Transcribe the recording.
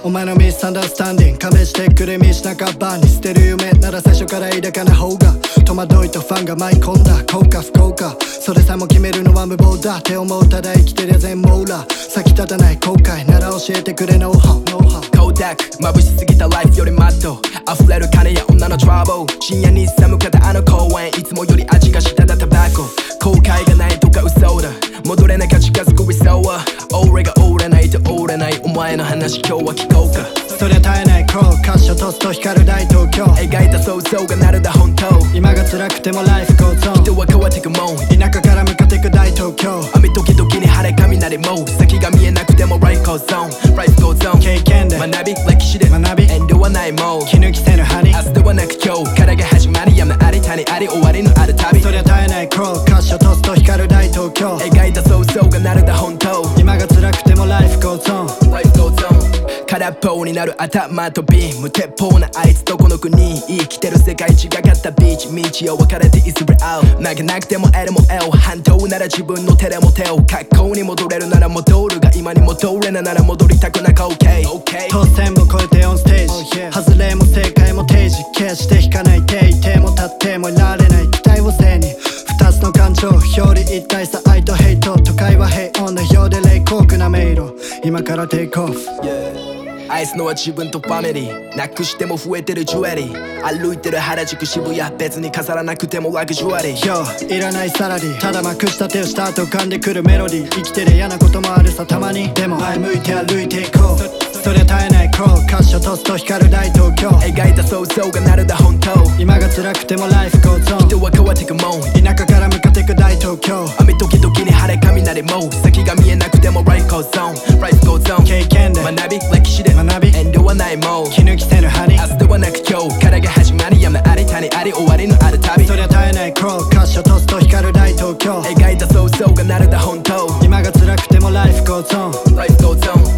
お前のミスアンダースタンディング勘弁してくれ道半ばに捨てる夢なら最初から抱かない方が戸惑いとファンが舞い込んだ効果不効果それさも決めるのは無謀だって思うただ生きてりゃ全網羅先立たない後悔なら教えてくれノウハウ光沢眩しすぎたライフよりマット溢れる金や女のトラブル深夜に寒かったあの公園いつもより味がしただタバコ後悔がないとか嘘だ戻れなきゃ近づく理想は俺が折れないと折れないお前の話今日は聞こうかそりゃ絶えない苦労歌詞をトスと光る大東京描いた想像がなるだ本当今が辛くてもライフゴーゾン人は変わってくもん田舎から向かってく大東京雨時々に晴れ雷も先が見えなくても Life goes on Life goes on 経験で学び歴史で学び遠慮はないもん気抜きせぬ歯に明日ではなく今日からが始まり山あり谷あり終わりのある旅そりゃ絶えない苦労歌詞をトスと光る大東京描いた想像がなるだ本当今が辛くてもライフゴーゾン Life goes on 空っぽになる頭とビーム無鉄砲なあいつどこの国生きてる世界違かったビーチ道を分かれていずれ会う投げなくても得るも得を反動なら自分の手でも手を格好に戻れるなら戻るが今に戻れななら戻りたくなか OK 当選も超えてオンステージ外れも正解も提示決して引かない手いても立ってもいられない期待を背に二つの感情表裏一体さ愛とヘイト都会は平穏なようで冷酷な迷路今からテイクオフ愛すのは自分とファミリーなくしても増えてるジュエリー歩いてる原宿渋谷別に飾らなくてもラグジュアリーいらないサラリーただまくした手をした後浮かんでくるメロディー生きてる嫌なこともあるさたまにでも前向いて歩いていこうそりゃ絶えない苦労歌詞をトスと光る大東京描いた想像がなるだ本当今が辛くてもライフゴーゾン人は変わってくもん田舎から向かってく大東京雨時々に晴れ雷も先が見えなくても Life goes on Life goes on 経験で学び歴史で学び遠慮はないもん気抜きせぬ歯に明日ではなく今日からが始まり山あり谷あり終わりのある旅そりゃ絶えない苦労歌詞をトスと光る大東京描いた想像がなるだ本当今が辛くてもライフゴーゾン Life goes on